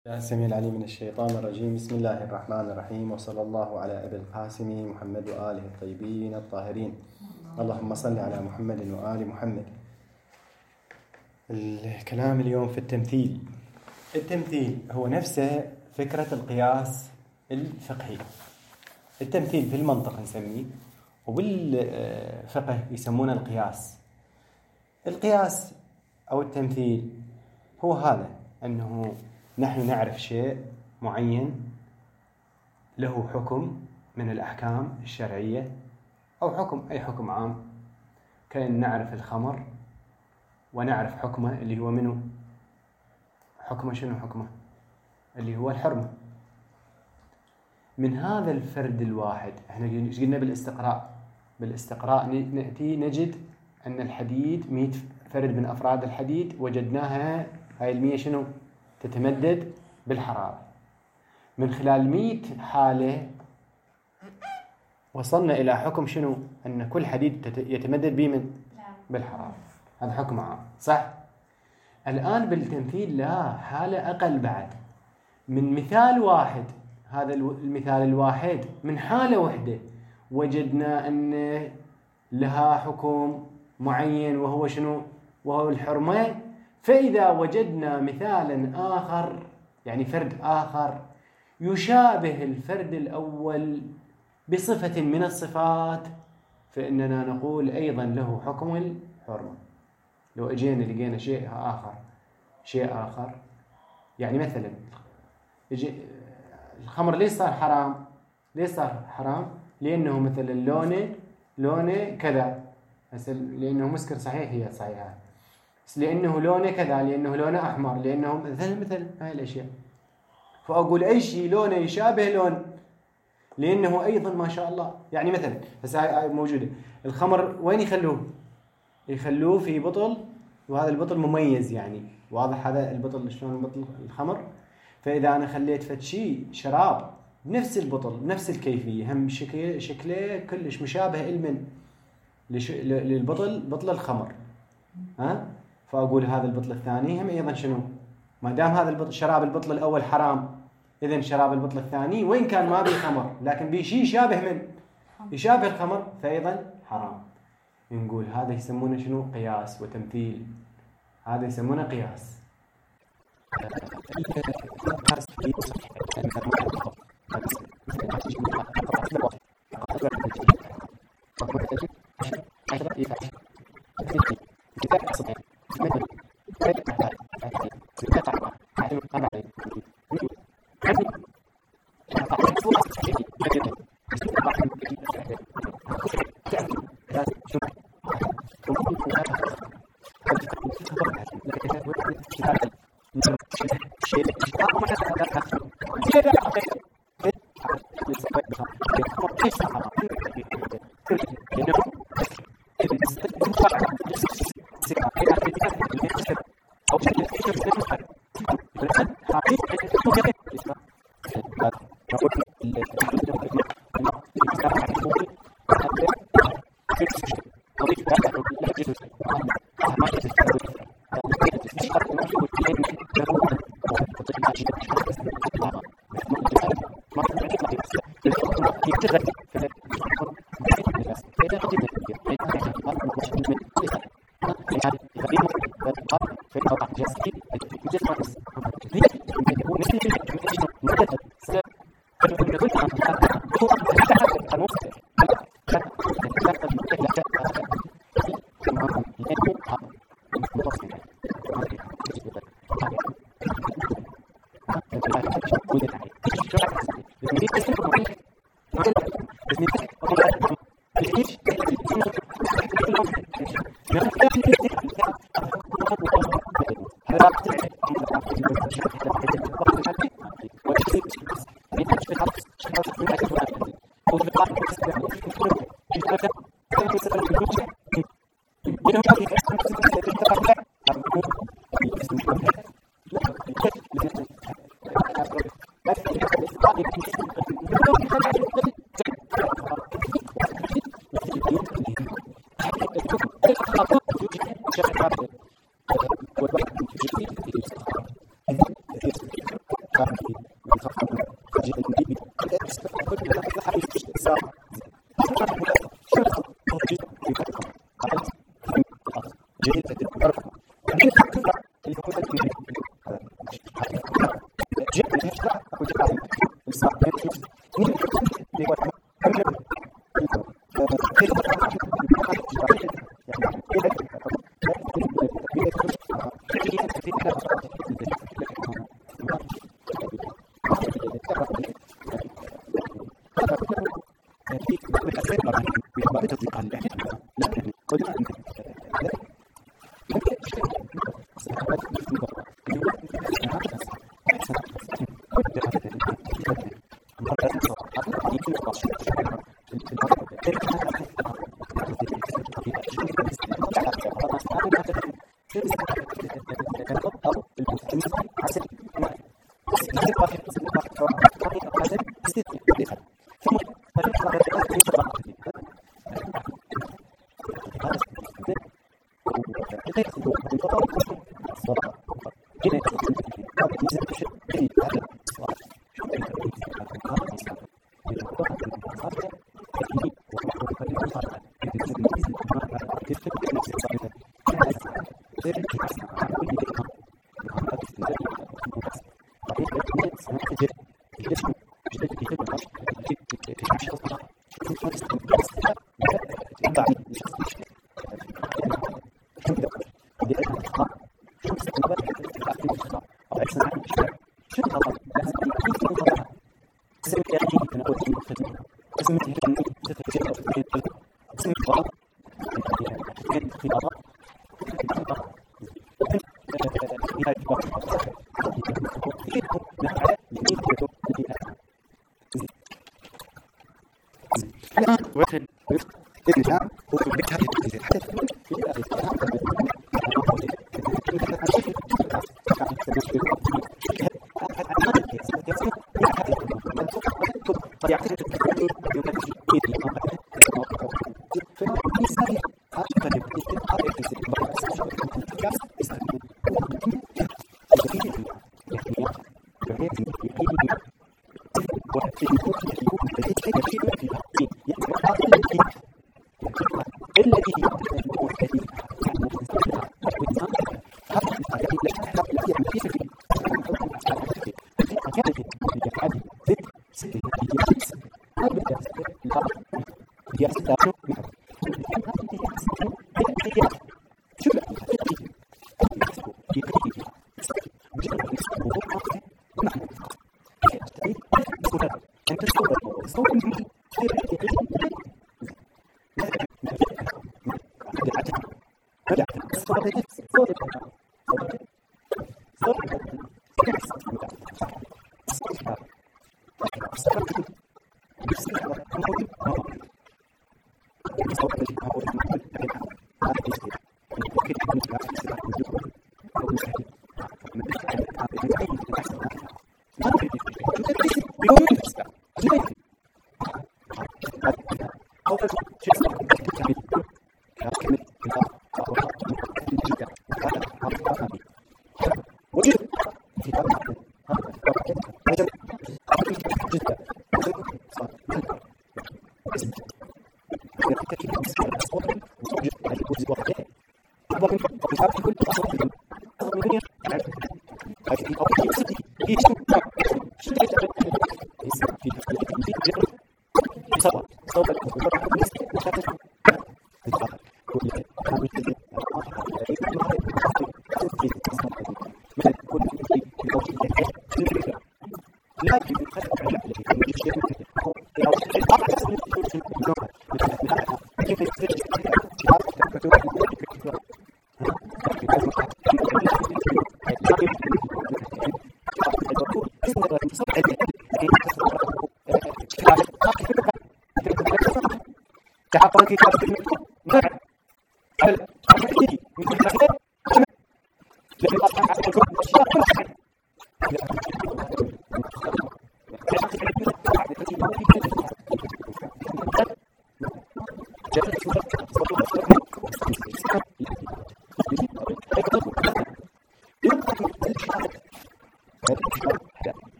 السميع العليم من الشيطان الرجيم. بسم الله الرحمن الرحيم، وصلى الله على أبي القاسم محمد وآله الطيبين الطاهرين. اللهم صل على محمد وآل محمد. الكلام اليوم في التمثيل. التمثيل هو نفسه فكرة القياس الفقهي. التمثيل في المنطق نسميه، وبالفقه يسمونه القياس. القياس أو التمثيل هو هذا، أنه نحن نعرف شيء معين له حكم من الأحكام الشرعية أو حكم أي حكم عام، كأن نعرف الخمر ونعرف حكمه اللي هو منه حكمه. شنو حكمه؟ اللي هو الحرمة. من هذا الفرد الواحد احنا قلنا بالاستقراء نأتي نجد أن الحديد 100 فرد من أفراد الحديد وجدناها هاي 100 شنو؟ تتمدد بالحرارة. من خلال 100 حالة وصلنا إلى حكم شنو؟ أن كل حديد يتمدد بالحرارة. هذا حكم عام، صح؟ الآن بالتمثيل لا، حالة أقل بعد. من مثال واحد، هذا المثال الواحد من حالة واحدة وجدنا أن لها حكم معين وهو شنو؟ وهو الحرمة. فإذا وجدنا مثالا آخر، يعني فرد آخر يشابه الفرد الأول بصفة من الصفات، فإننا نقول أيضا له حكم الحرمة. لو أجينا لقينا شيء آخر، يعني مثلا الخمر ليش صار حرام؟ لأنه مثلا لونه كذا، لأنه مسكر صحيح، هي صحيحة، لأنه لونه كذا، لأنه لونه أحمر، لأنه مثل هاي الأشياء. فأقول أي شيء لونه يشابه لون، لأنه أيضا ما شاء الله. يعني مثلا بس هاي موجودة الخمر، وين يخلوه في بطل، وهذا البطل مميز، يعني واضح هذا البطل شلون بطل الخمر. فإذا أنا خليت فشي شراب بنفس البطل بنفس الكيفية، هم شكله كلش مشابه بطل الخمر، فأقول هذا البطل الثاني هم أيضا شنو؟ ما دام هذا شراب البطل الأول حرام، إذن شراب البطل الثاني وين كان ما بيه خمر لكن بيه شيء يشابه الخمر فأيضا حرام. نقول هذا يسمونه شنو؟ قياس وتمثيل. هذا يسمونه قياس.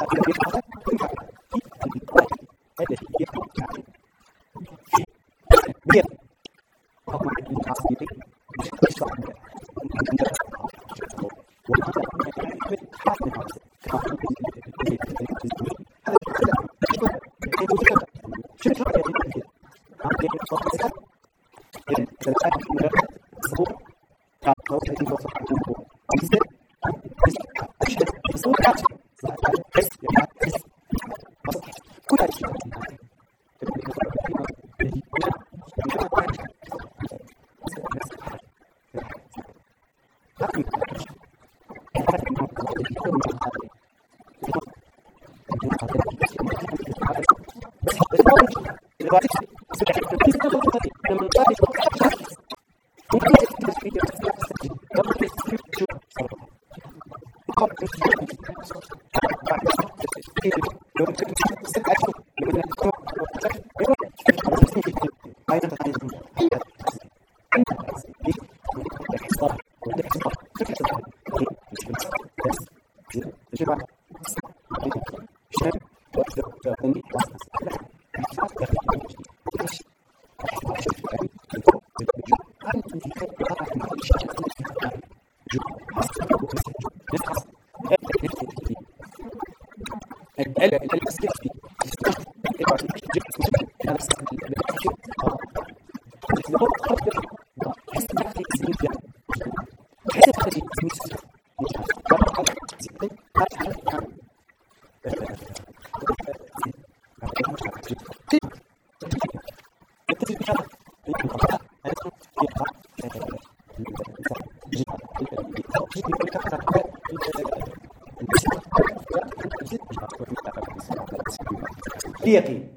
اليقين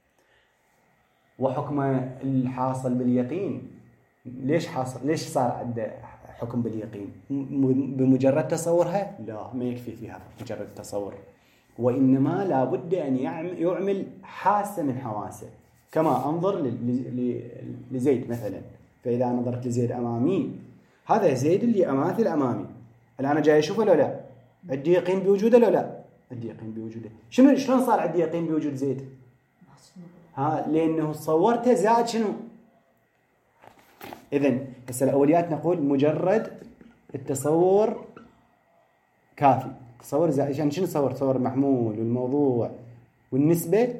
وحكم الحاصل باليقين. ليش صار عنده حكم باليقين؟ بمجرد تصورها؟ لا، ما يكفي فيها مجرد تصور، وإنما لابد أن يعمل حاسة من حواسه. كما أنظر لزيد مثلا، فإذا نظرت لزيد أمامي، هذا زيد اللي أماثل أمامي، الآن أنا جاي أشوفه لو لا؟ عندي يقين بوجوده لو لا؟ عندي يقين بوجوده. شلون صار عندي يقين بوجود زيد؟ لأنه صورته زائد شنو؟ إذن هسه الأوليات نقول مجرد التصور كافي. تصور زائد يعني شنو تصور محمول والموضوع والنسبة،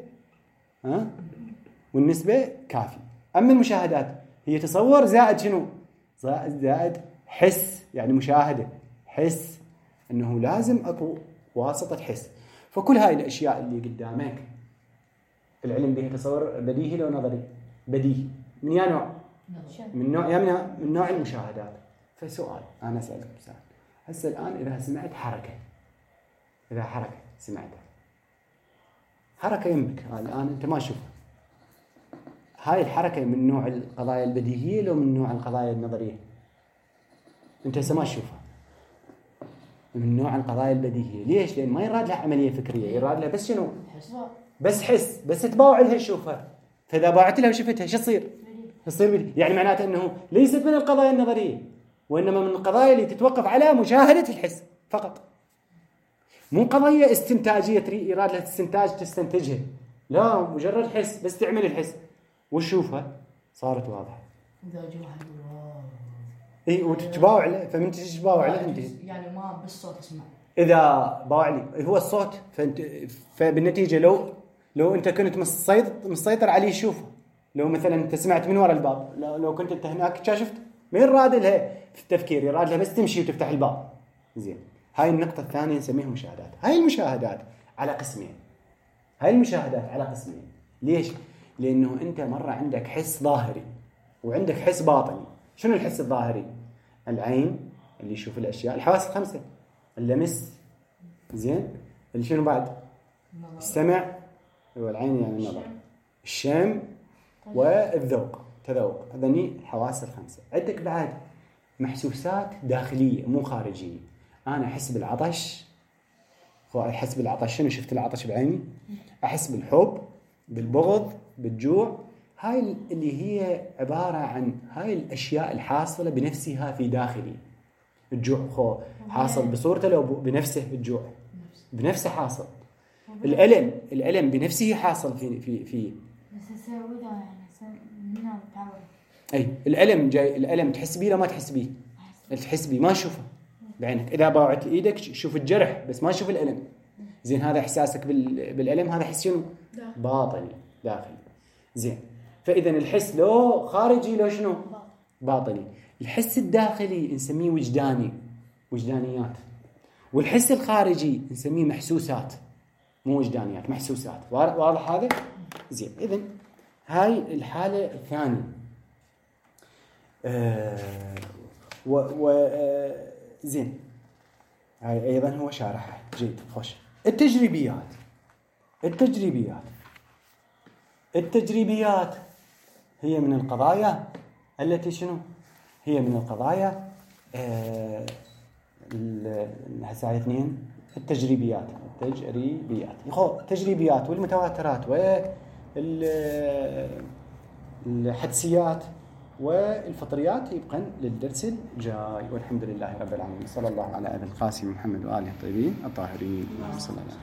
والنسبة كافي. أما المشاهدات هي تصور زائد شنو؟ زائد حس، يعني مشاهدة حس، أنه لازم أكو واسطة حس. فكل هاي الأشياء اللي قدامك العلم بها تصور بديهي لو نظري؟ بديهي. من يا نوع؟ من نوع المشاهدات. فسؤال أنا أسألك سؤال، هسه الآن إذا سمعت حركة، إذا حركة سمعتها، حركة يمك الآن أنت ما تشوفها، هاي الحركة من نوع القضايا البديهية لو من نوع القضايا النظرية؟ أنت هسه ما تشوفها، من نوع القضايا البديهية. ليش؟ لأن ما يراد لها عملية فكرية، يراد لها بس شنو؟ بس حس، بس تباوع لها تشوفها. فإذا باعت لها وشفتها شو تصير؟ يعني معناته أنه ليست من القضايا النظرية، وإنما من القضايا اللي تتوقف على مشاهدة الحس فقط. مو قضية استنتاجية يراد لها استنتاج تستنتجها، لا، مجرد حس، بس تعمل الحس وتشوفها صارت واضحة. اي وتتباوع له، فمن تتباوع له انت يعني ما بالصوت اسمع. اذا باوع لي هو الصوت، فبالنتيجه لو انت كنت مسيطر عليه شوفه. لو مثلا انت سمعت من وراء الباب، لو كنت انت هناك شفت، ما يراد لها في التفكير، يراد لها بس تمشي وتفتح الباب. زين، هاي النقطه الثانيه نسميها مشاهدات. هاي المشاهدات على قسمين. ليش؟ لانه انت مره عندك حس ظاهري وعندك حس باطني. شنو الحس الظاهري؟ العين اللي يشوف الاشياء، الحواس الخمسه، اللمس، زين، اللي شنو بعد؟ السمع، هو العين يعني النظر، الشم والذوق، تذوق، هذني الحواس الخمسه. عندك بعد محسوسات داخليه مو خارجيه. انا احس بالعطش، شنو؟ شفت العطش بعيني، احس بالحب، بالبغض، بالجوع. هاي اللي هي عبارة عن هاي الأشياء الحاصلة بنفسها في داخلي. الجوع حاصل بصورته لو بنفسه، الجوع بنفسه حاصل. الألم بنفسه حاصل في بس اسوي له يعني منه تعود. اي الألم جاي، الألم تحس بيه لا ما تحس بيه؟ تحس بيه، ما تشوفه بعينك. اذا باوعت ايدك شوف الجرح بس ما تشوف الألم. زين هذا احساسك بالألم، هذا حس شنو؟ باطني داخلي. زين فاذا الحس لو خارجي لو شنو؟ باطني. الحس الداخلي نسميه وجداني، وجدانيات. والحس الخارجي نسميه محسوسات، مو وجدانيات، محسوسات. واضح هذا؟ زين اذن هاي الحالة الثانية. زين هاي ايضا هو شارحها جيد خوش. التجريبيات هي من القضايا التي شنو؟ هي من القضايا هسه 2 التجريبيات. التجريبيات والمتواترات والحدسيات والفطريات يبقى للدرس الجاي. والحمد لله رب العالمين. صلى الله على أبي القاسم محمد وآله الطيبين الطاهرين. صلى الله عليه وسلم.